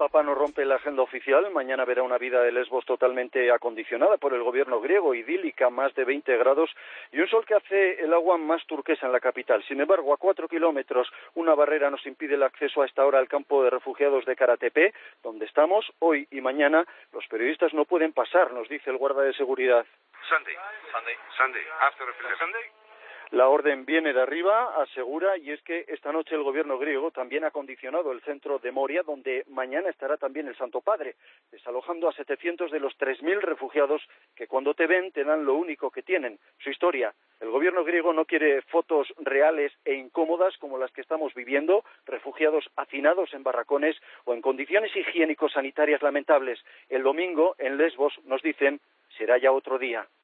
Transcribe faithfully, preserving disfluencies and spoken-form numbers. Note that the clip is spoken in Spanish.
Papa no rompe la agenda oficial. Mañana verá una vida de Lesbos totalmente acondicionada por el gobierno griego, idílica, más de veinte grados y un sol que hace el agua más turquesa en la capital. Sin embargo, a cuatro kilómetros, una barrera nos impide el acceso a esta hora al campo de refugiados de Karatepe, donde estamos hoy y mañana. Los periodistas no pueden pasar, nos dice el guarda de seguridad. Sunday, Sunday, Sunday, after the Sunday. La orden viene de arriba, asegura, y es que esta noche el gobierno griego también ha acondicionado el centro de Moria, donde mañana estará también el Santo Padre, desalojando a setecientos de los tres mil refugiados que cuando te ven te dan lo único que tienen, su historia. El gobierno griego no quiere fotos reales e incómodas como las que estamos viviendo, refugiados hacinados en barracones o en condiciones higiénico-sanitarias lamentables. El domingo, en Lesbos, nos dicen, será ya otro día.